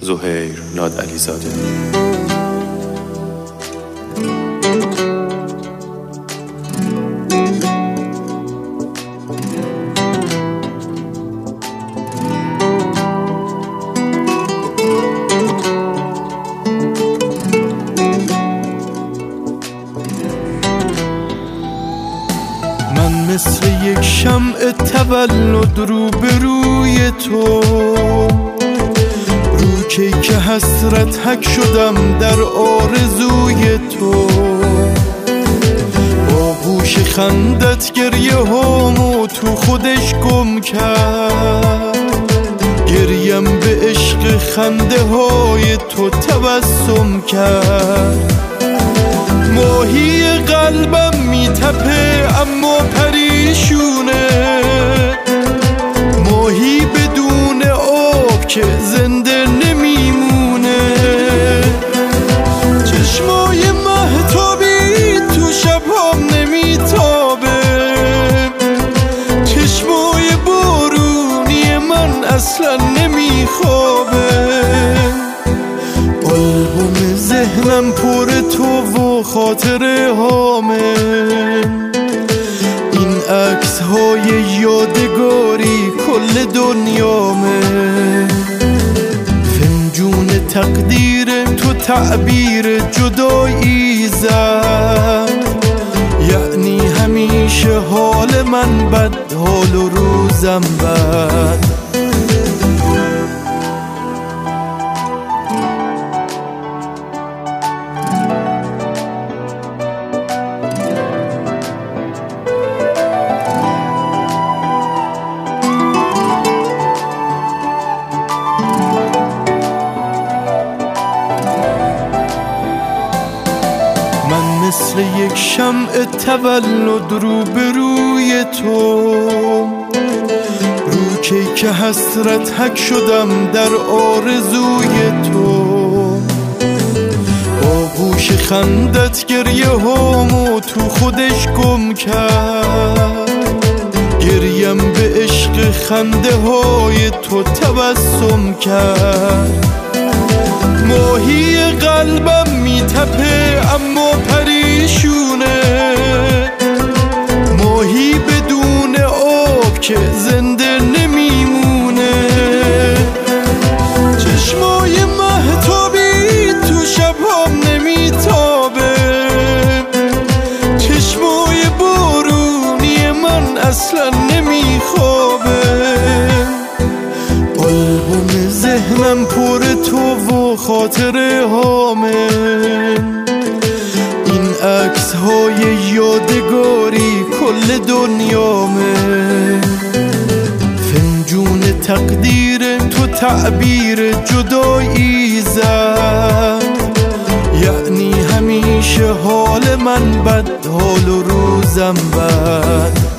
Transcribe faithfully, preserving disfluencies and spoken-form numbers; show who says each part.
Speaker 1: زهیر نادعلیزاده.
Speaker 2: من مثل یک شمع تولد رو به روی تو، رو کیک حسرت حک شدم در آرزوی تو. با گوش خندت گریه هامو تو خودش گم کرد، گریم به عشق خنده های تو تبسم کرد. ماهی قلبم میتپه اما پریشونه، ماهی بدون آب که زنده نمیمونه. چشمای مهتابی تو شبام نمیتابه، چشمای بارونی من اصلا نمیخوابه. آلبوم ذهنم پر تو و خاطره هامه، این عکس های یادگاری کل دنیامه. فنجون تقدیر تو تعبیر جدایی زد، یعنی همیشه حال من بد، حال و روزم بد. من مثل یک شمع تولد رو به روی تو، رو کیک حسرت حک شدم در آرزوی تو. با گوش خندت گریه هامو تو خودش گم کرد، گریم به عشق خنده های تو تبسم کرد. ماهی قلبم میتپه اما پریشونه، ماهی بدون آب که زنده نمیمونه. چشمای مهتابی تو شبام نمیتابه، چشمای بارونی من اصلا نمیخوابه. آلبوم ذهنم پر تو و خاطره هامه، این عکس های یادگاری کل دنیامه. فنجون تقدیر تو تعبیر جدایی زد، یعنی همیشه حال من بد، حال و روزم بد.